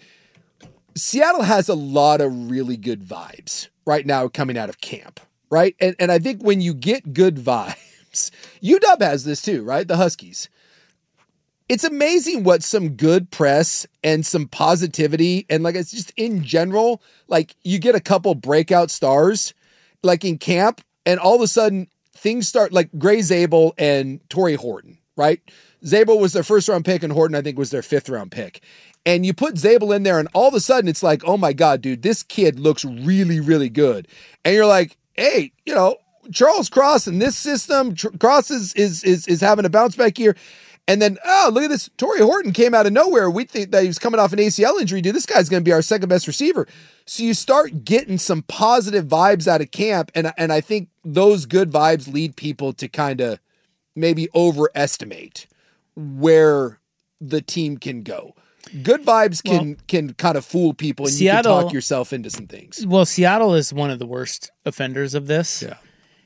Seattle has a lot of really good vibes right now coming out of camp, right? And and I think when you get good vibes, U W has this too, right? The Huskies. It's amazing what some good press and some positivity and like it's just in general, like you get a couple breakout stars. Like in camp, and all of a sudden things start like Gray Zabel and Torrey Horton, right? Zabel was their first round pick and Horton, I think, was their fifth round pick. And you put Zabel in there and all of a sudden it's like, oh my God, dude, this kid looks really, really good. And you're like, hey, you know, Charles Cross in this system, Cross is, is, is, is having a bounce back year. And then, oh, look at this. Torrey Horton came out of nowhere. We think that he was coming off an A C L injury. Dude, this guy's going to be our second best receiver. So you start getting some positive vibes out of camp. And, and I think those good vibes lead people to kind of maybe overestimate where the team can go. Good vibes can, well, can kind of fool people and Seattle, you can talk yourself into some things. Well, Seattle is one of the worst offenders of this. Yeah.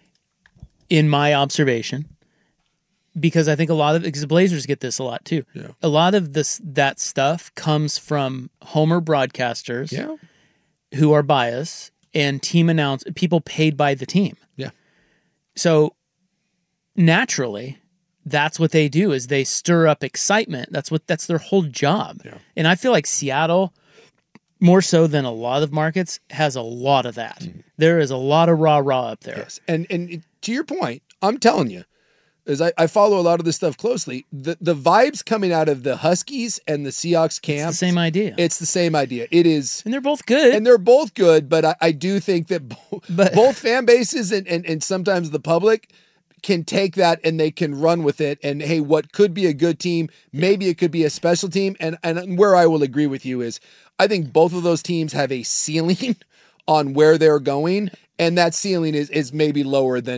In my observation. Because I think a lot of because the Blazers get this a lot too. Yeah. A lot of this that stuff comes from Homer broadcasters yeah. who are biased and team announce people paid by the team. Yeah. So naturally, that's what they do is they stir up excitement. That's what that's their whole job. Yeah. And I feel like Seattle, more so than a lot of markets, has a lot of that. Mm. There is a lot of rah rah up there. Yes. And and to your point, I'm telling you. As I, I follow a lot of this stuff closely, the, the vibes coming out of the Huskies and the Seahawks camp. It's the same idea. It's the same idea. It is. And they're both good. And they're both good, but I, I do think that bo- but, both fan bases and, and, and sometimes the public can take that and they can run with it. And hey, what could be a good team, maybe it could be a special team. And, and where I will agree with you is I think both of those teams have a ceiling on where they're going. And that ceiling is, is maybe lower than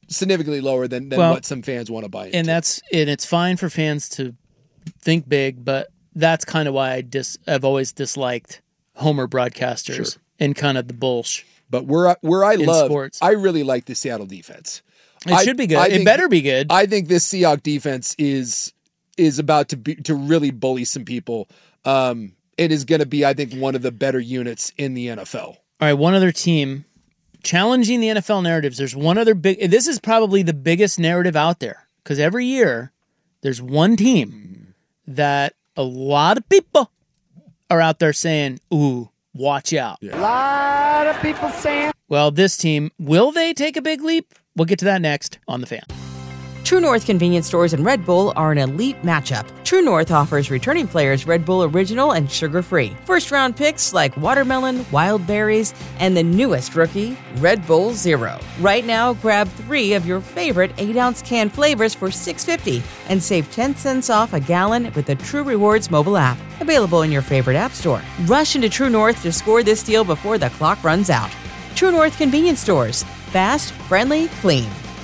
significantly lower than, than Well, what some fans want to buy into. And that's and it's fine for fans to think big, but that's kind of why I dis, I've always disliked Homer broadcasters Sure. and kind of the bullsh. But where, where I in love, sports. I really like the Seattle defense. It I- should be good. I It think- better be good. I think this Seahawks defense is is about to be to really bully some people. Um, it is going to be, I think, one of the better units in the N F L. All right, one other team challenging the N F L narratives. There's one other big. This is probably the biggest narrative out there because every year there's one team that a lot of people are out there saying, "Ooh, watch out." A lot of people saying. Well, this team, will they take a big leap? We'll get to that next on The Fan. True North convenience stores and Red Bull are an elite matchup. True North offers returning players Red Bull Original and sugar-free. First-round picks like watermelon, wild berries, and the newest rookie, Red Bull Zero. Right now, grab three of your favorite eight-ounce can flavors for six dollars and fifty cents and save ten cents off a gallon with the True Rewards mobile app. Available in your favorite app store. Rush into True North to score this deal before the clock runs out. True North convenience stores. Fast, friendly, clean.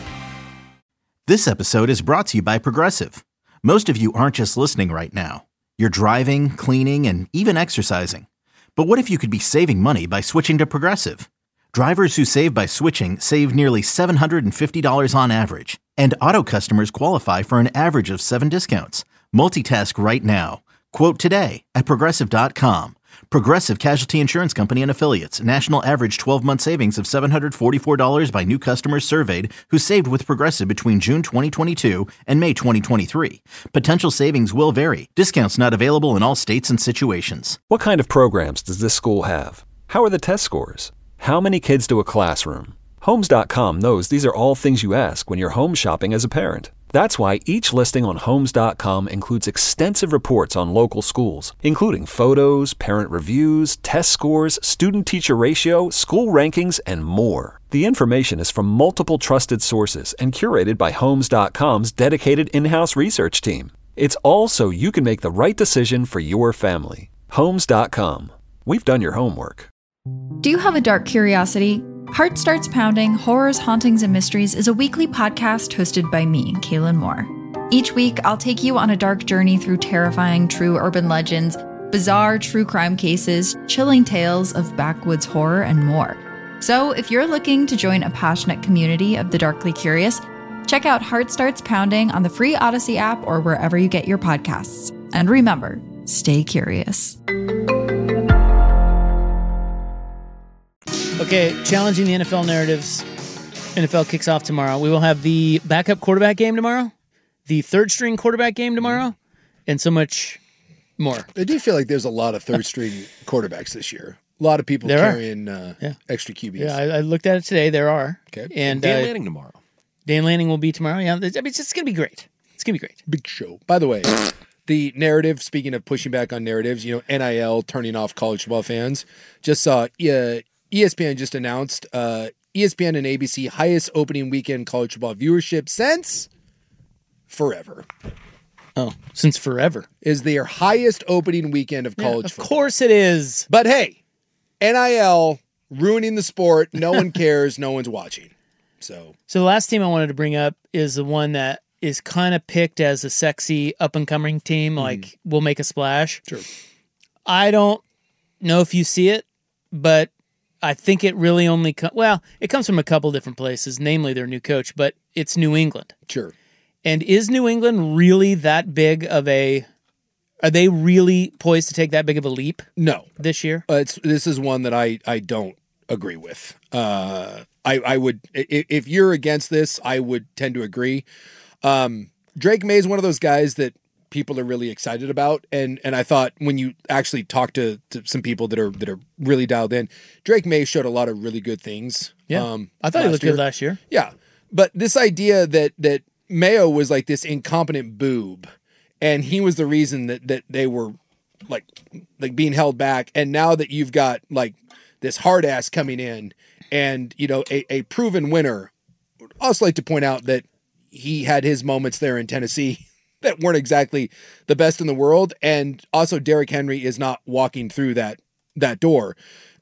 This episode is brought to you by Progressive. Most of you aren't just listening right now. You're driving, cleaning, and even exercising. But what if you could be saving money by switching to Progressive? Drivers who save by switching save nearly seven hundred fifty dollars on average. And auto customers qualify for an average of seven discounts. Multitask right now. Quote today at Progressive dot com. Progressive Casualty Insurance Company and Affiliates. National average twelve-month savings of seven hundred forty-four dollars by new customers surveyed who saved with Progressive between June twenty twenty-two and May twenty twenty-three. Potential savings will vary. Discounts not available in all states and situations. What kind of programs does this school have? How are the test scores? How many kids do a classroom? Homes dot com knows these are all things you ask when you're home shopping as a parent. That's why each listing on Homes dot com includes extensive reports on local schools, including photos, parent reviews, test scores, student-teacher ratio, school rankings, and more. The information is from multiple trusted sources and curated by Homes dot com's dedicated in-house research team. It's all so you can make the right decision for your family. Homes dot com. We've done your homework. Do you have a dark curiosity? Heart Starts Pounding, Horrors, Hauntings, and Mysteries is a weekly podcast hosted by me, Kaylin Moore. Each week, I'll take you on a dark journey through terrifying true urban legends, bizarre true crime cases, chilling tales of backwoods horror, and more. So if you're looking to join a passionate community of the darkly curious, check out Heart Starts Pounding on the free Odyssey app or wherever you get your podcasts. And remember, stay curious. Okay, challenging the N F L narratives. N F L kicks off tomorrow. We will have the backup quarterback game tomorrow, the third string quarterback game tomorrow, and so much more. I do feel like there's a lot of third string quarterbacks this year. A lot of people There are. carrying uh, Yeah. extra Q Bs. Yeah, I, I looked at it today. There are. Okay. And Dan uh, Lanning tomorrow. Dan Lanning will be tomorrow. Yeah, I mean, it's just going to be great. It's going to be great. Big show. By the way, the narrative, speaking of pushing back on narratives, you know, N I L turning off college football fans, just saw uh, E S P N just announced uh, E S P N and A B C highest opening weekend college football viewership since forever. Oh, since forever. Is their highest opening weekend of Yeah, college of football. course it is. But hey, N I L ruining the sport. No one cares. No one's watching. So, So the last team I wanted to bring up is the one that is kind of picked as a sexy up-and-coming team, like will make a splash. Sure. I don't know if you see it, but I think it really only co- well, it comes from a couple different places, namely their new coach, but it's New England. Sure. And is New England really that big of a are they really poised to take that big of a leap No. this year? Uh, it's this is one that I I don't agree with. Uh, I I would i- if you're against this, I would tend to agree. Um, Drake May is one of those guys that people are really excited about, and and I thought when you actually talk to, to some people that are that are really dialed in, Drake May showed a lot of really good things. Yeah. um, I thought he last looked year. good last year. Yeah, but this idea that that Mayo was like this incompetent boob, and he was the reason that that they were like like being held back, and now that you've got like this hard ass coming in, and you know a, a proven winner. I'd also like to point out that he had his moments there in Tennessee that weren't exactly the best in the world, and also Derrick Henry is not walking through that that door.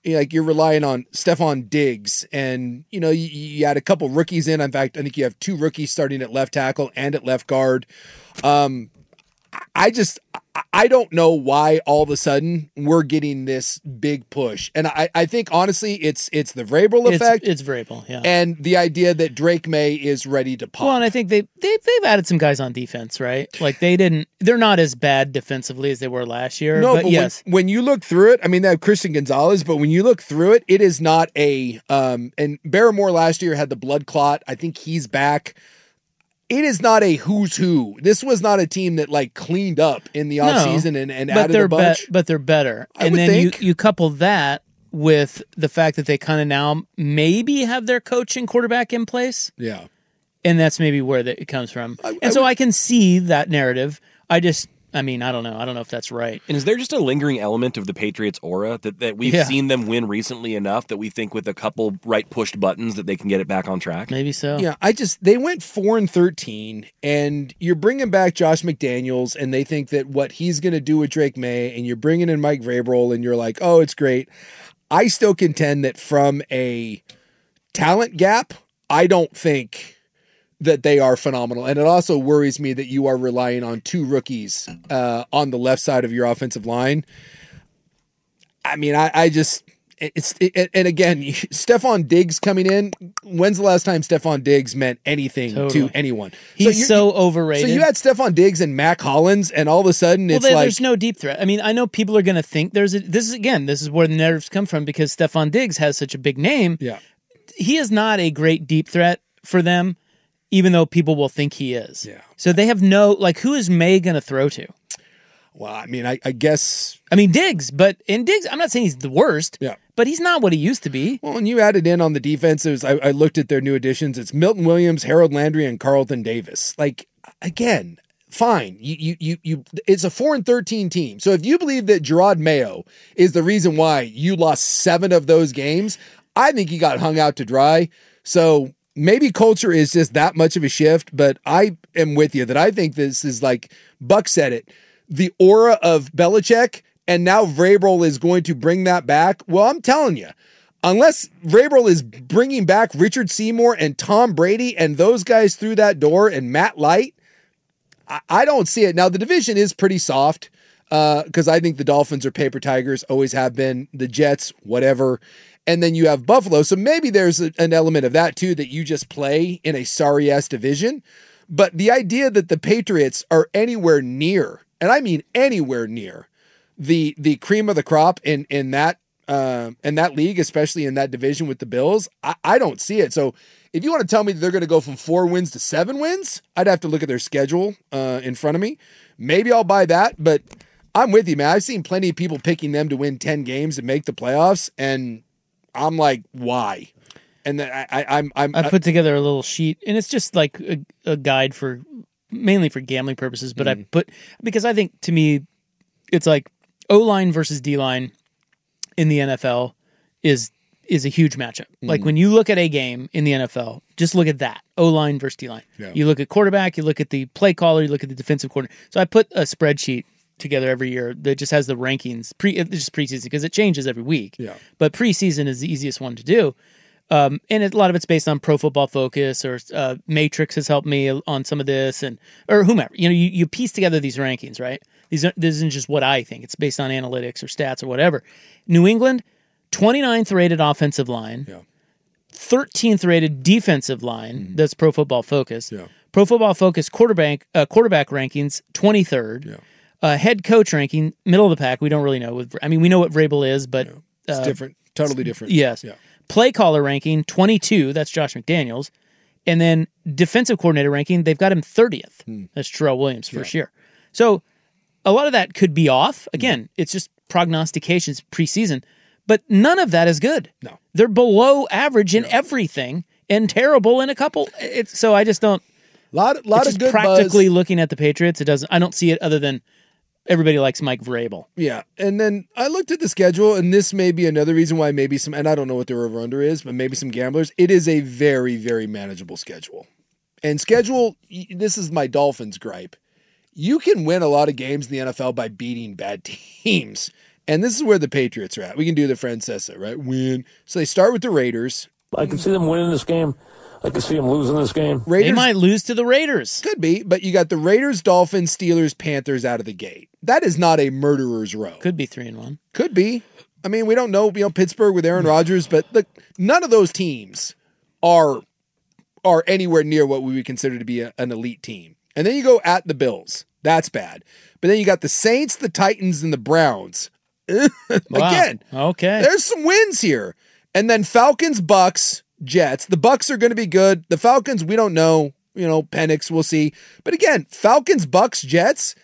like you're relying on Stephon Diggs, and you know you, you had a couple rookies in. In fact, I think you have two rookies starting at left tackle and at left guard. Um, I just I don't know why all of a sudden we're getting this big push, and I, I think honestly it's it's the Vrabel effect. It's, it's Vrabel, yeah, and the idea that Drake May is ready to pop. Well, and I think they they they've added some guys on defense, right? Like they didn't, they're not as bad defensively as they were last year. No, but, but yes, when, when you look through it, I mean they have Christian Gonzalez, but when you look through it, it is not a um. And Barrymore last year had the blood clot. I think he's back. It is not a who's who. This was not a team that like cleaned up in the offseason no, and, and but added they're a bunch. Be- but they're better. I and would then think. you you couple that with the fact that they kind of now maybe have their coach and quarterback in place. Yeah. And that's maybe where the, it comes from. I, and I so would, I can see that narrative. I just I mean, I don't know. I don't know if that's right. And is there just a lingering element of the Patriots aura that, that we've Yeah. seen them win recently enough that we think with a couple right pushed buttons that they can get it back on track? Maybe so. Yeah, I just they went four and thirteen, and you're bringing back Josh McDaniels, and they think that what he's going to do with Drake May, and you're bringing in Mike Vrabel, and you're like, oh, it's great. I still contend that from a talent gap, I don't think that they are phenomenal. And it also worries me that you are relying on two rookies uh, on the left side of your offensive line. I mean, I, I just, it's, it, and again, Stephon Diggs coming in. When's the last time Stephon Diggs meant anything Totally. to anyone? He's so, so overrated. So you had Stephon Diggs and Mac Hollins, and all of a sudden well, it's there, like, there's no deep threat. I mean, I know people are going to think there's a, this is again, this is where the narratives come from because Stephon Diggs has such a big name. yeah, He is not a great deep threat for them, even though people will think he is. Yeah. So they have no, like, who is May going to throw to? well, I mean, I, I guess, I mean, Diggs, but in Diggs, I'm not saying he's the worst, yeah. but he's not what he used to be. Well, and you added in on the defensives. I, I looked at their new additions. It's Milton Williams, Harold Landry, and Carlton Davis. Like, again, fine. You, you, you, you. It's a four and thirteen team. So if you believe that Gerard Mayo is the reason why you lost seven of those games, I think he got hung out to dry. So maybe culture is just that much of a shift. But I am with you that I think this is like Buck said it. The aura of Belichick, and now Vrabel is going to bring that back. Well, I'm telling you, unless Vrabel is bringing back Richard Seymour and Tom Brady and those guys through that door and Matt Light, I, I don't see it. Now, the division is pretty soft because uh, I think the Dolphins are paper tigers, always have been. The Jets, whatever. And then you have Buffalo. So maybe there's a, an element of that too, that you just play in a sorry-ass division. But the idea that the Patriots are anywhere near, and I mean anywhere near, the the cream of the crop in in that uh, in that league, especially in that division with the Bills, I, I don't see it. So if you want to tell me that they're going to go from four wins to seven wins, I'd have to look at their schedule uh, in front of me. Maybe I'll buy that, but I'm with you, man. I've seen plenty of people picking them to win ten games and make the playoffs, and I'm like, why? And then I, I, I'm, I'm, I put together a little sheet, and it's just like a, a guide for mainly for gambling purposes. But Mm-hmm. I put because I think to me, it's like O line versus D line in the N F L is is a huge matchup. Mm-hmm. Like when you look at a game in the N F L, just look at that O line versus D line. Yeah. You look at quarterback, you look at the play caller, you look at the defensive coordinator. So I put a spreadsheet together every year that just has the rankings pre it's just preseason because it changes every week. Yeah. But preseason is the easiest one to do. Um, and it, a lot of it's based on Pro Football Focus or uh, Matrix has helped me on some of this, and or whomever. You know, you, you piece together these rankings, right? These are, this isn't just what I think; it's based on analytics or stats or whatever. New England, twenty-ninth rated offensive line, Yeah. thirteenth rated defensive line. Mm-hmm. That's Pro Football Focus. Yeah. Pro Football Focus quarterback uh, quarterback rankings, twenty-third. Yeah. Uh, head coach ranking, middle of the pack. We don't really know. What, I mean, we know what Vrabel is, but It's uh, different, totally different. Yes. Yeah. Play caller ranking, twenty-two. That's Josh McDaniels. And then defensive coordinator ranking, they've got him thirtieth. Hmm. That's Terrell Williams first year. So a lot of that could be off. Again, Hmm. it's just prognostications preseason, but none of that is good. No. They're below average in everything and terrible in a couple. It's so I just don't. Lot, lot it's of just good practically buzz. looking at the Patriots. It doesn't. I don't see it other than everybody likes Mike Vrabel. Yeah. And then I looked at the schedule, and this may be another reason why maybe some, and I don't know what their over under is, but maybe some gamblers. It is a very, very manageable schedule. And schedule, this is my Dolphins gripe. You can win a lot of games in the N F L by beating bad teams. And this is where the Patriots are at. We can do the Francesa, right? Win. So they start with the Raiders. I can see them winning this game. I can see them losing this game. Raiders, they might lose to the Raiders. Could be, but you got the Raiders, Dolphins, Steelers, Panthers out of the gate. That is not a murderer's row. Could be three and one. Could be. I mean, we don't know, you know, Pittsburgh with Aaron Rodgers, but look, none of those teams are are anywhere near what we would consider to be a, an elite team. And then you go at the Bills. That's bad. But then you got the Saints, the Titans, and the Browns. Again, wow. Okay. There's some wins here. And then Falcons, Bucks, Jets. The Bucks are going to be good. The Falcons, we don't know. You know, Penix, we'll see. But again, Falcons, Bucks, Jets,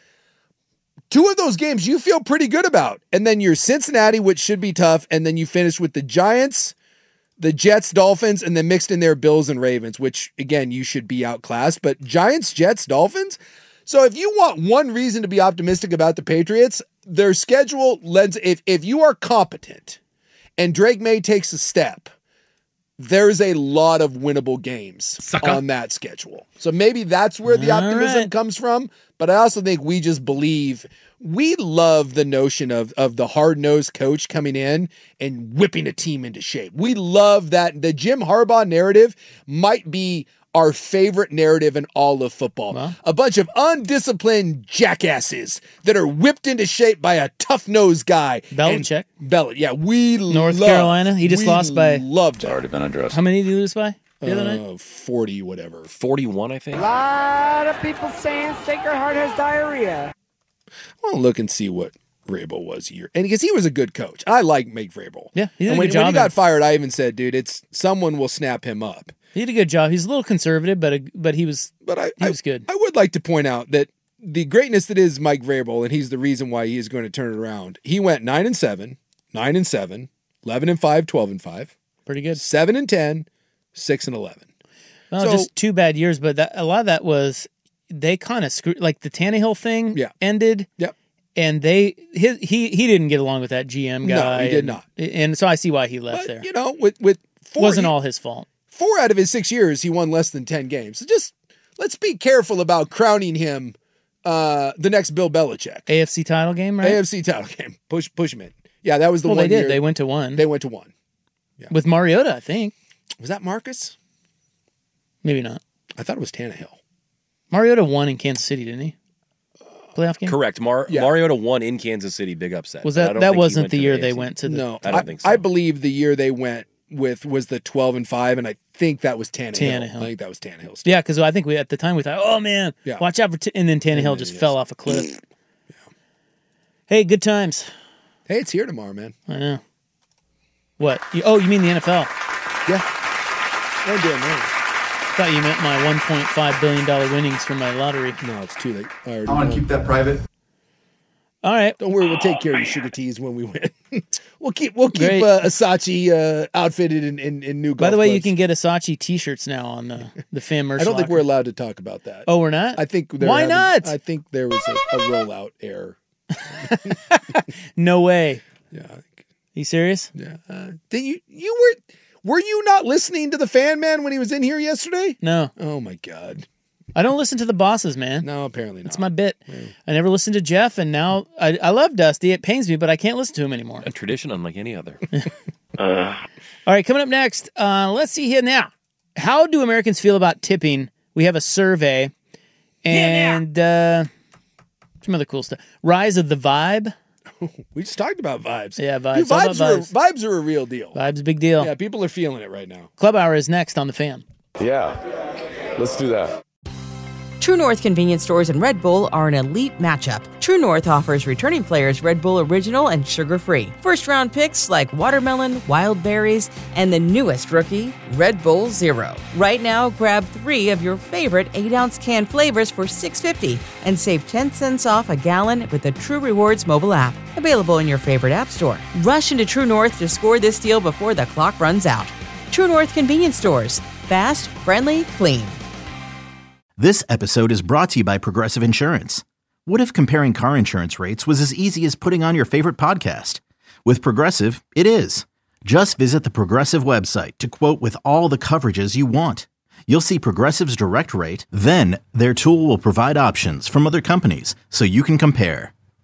two of those games you feel pretty good about. And then you're Cincinnati, which should be tough. And then you finish with the Giants, the Jets, Dolphins, and then mixed in there Bills and Ravens, which, again, you should be outclassed. But Giants, Jets, Dolphins. So if you want one reason to be optimistic about the Patriots, their schedule lends, if, if you are competent and Drake May takes a step, there's a lot of winnable games Sucker. on that schedule. So maybe that's where the optimism right. comes from. But I also think we just believe, we love the notion of, of the hard-nosed coach coming in and whipping a team into shape. We love that. The Jim Harbaugh narrative might be our favorite narrative in all of football. Well, a bunch of undisciplined jackasses that are whipped into shape by a tough-nosed guy. Belichick. Belichick. Yeah, we North love, Carolina. He just lost by. Loved it's already been addressed. How many did he lose by the uh, other night? forty, whatever. forty-one, I think. A lot of people saying Sacred Heart has diarrhea. I want to look and see what Vrabel was here. And because he was a good coach. I like Mike Vrabel. Yeah, he did and a when, good job. when he got fired, I even said, dude, it's someone will snap him up. He did a good job. He's a little conservative, but a, but he was but I, he I, was good. I would like to point out that the greatness that is Mike Vrabel, and he's the reason why he is going to turn it around. He went nine and seven, nine and seven, eleven and five, twelve and five. Pretty good. Seven and ten, six and eleven. Well, so, just two bad years, but that, a lot of that was they kind of screwed. Like the Tannehill thing yeah. ended. Yep. And they his, he he didn't get along with that G M guy. No, he did and, not. And so I see why he left but, there. You know, with with four, wasn't he, all his fault. Four out of his six years, he won less than ten games. So just let's be careful about crowning him uh, the next Bill Belichick. A F C title game, right? A F C title game. Push push him in. Yeah, that was the well, one they did. year. They went to one. They went to one. Yeah. With Mariota, I think. Was that Marcus? Maybe not. I thought it was Tannehill. Mariota won in Kansas City, didn't he? Playoff game? Correct. Mar- yeah. Mariota won in Kansas City, big upset. Was that that wasn't the year they went to the No, I don't I, think so. I believe the year they went with was the twelve and five, and I think that was Tannehill. Tannehill. I think that was Tannehill. Yeah, because I think we at the time we thought, oh man, yeah. watch out for t-, and then Tannehill and then just fell off a cliff. yeah. Hey, good times. Hey, it's here tomorrow, man. I know. What? You, oh, you mean the N F L? Yeah. Oh, damn man. I thought you meant my one point five billion dollars winnings from my lottery. No, it's too late. I, I want to keep that private. All right. Don't worry, we'll take care of your sugar teas when we win. we'll keep we'll keep uh, Asachi uh, outfitted in, in, in new golf By the way, clubs. you can get Asachi t-shirts now on the, the fan merch I don't locker. think we're allowed to talk about that. Oh, we're not? I think Why having, not? I think there was a, a rollout error. No way. Yeah. You serious? Yeah. Uh, did you you were were you not listening to the fan man when he was in here yesterday? No. Oh my God. I don't listen to the bosses, man. No, apparently not. That's my bit. Yeah. I never listened to Jeff, and now I, I love Dusty. It pains me, but I can't listen to him anymore. A tradition unlike any other. uh. All right, coming up next, uh, let's see here now. How do Americans feel about tipping? We have a survey, and uh, some other cool stuff. Rise of the Vibe. We just talked about vibes. Yeah, vibes. Dude, vibes, vibes. Are, vibes are a real deal. Vibes a big deal. Yeah, people are feeling it right now. Club Hour is next on The Fan. Yeah, let's do that. True North convenience stores and Red Bull are an elite matchup. True North offers returning players Red Bull Original and sugar-free. First-round picks like watermelon, wild berries, and the newest rookie, Red Bull Zero. Right now, grab three of your favorite eight-ounce can flavors for six dollars and fifty cents and save ten cents off a gallon with the True Rewards mobile app. Available in your favorite app store. Rush into True North to score this deal before the clock runs out. True North convenience stores. Fast, friendly, clean. This episode is brought to you by Progressive Insurance. What if comparing car insurance rates was as easy as putting on your favorite podcast? With Progressive, it is. Just visit the Progressive website to quote with all the coverages you want. You'll see Progressive's direct rate, then their tool will provide options from other companies so you can compare.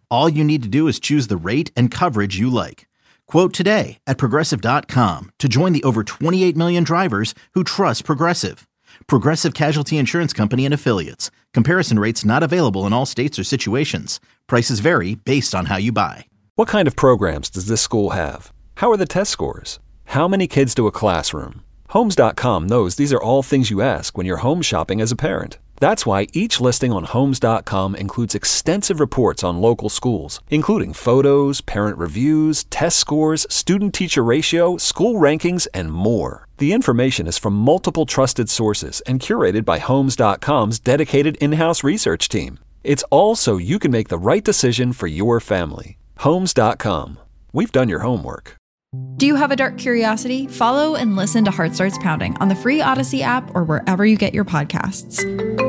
All you need to do is choose the rate and coverage you like. Quote today at Progressive dot com to join the over twenty-eight million drivers who trust Progressive. Progressive Casualty Insurance Company and Affiliates. Comparison rates not available in all states or situations. Prices vary based on how you buy. What kind of programs does this school have? How are the test scores? How many kids do a classroom? Homes dot com knows these are all things you ask when you're home shopping as a parent. That's why each listing on Homes dot com includes extensive reports on local schools, including photos, parent reviews, test scores, student-teacher ratio, school rankings, and more. The information is from multiple trusted sources and curated by Homes dot com's dedicated in-house research team. It's all so you can make the right decision for your family. Homes dot com. We've done your homework. Do you have a dark curiosity? Follow and listen to Heart Starts Pounding on the free Odyssey app or wherever you get your podcasts.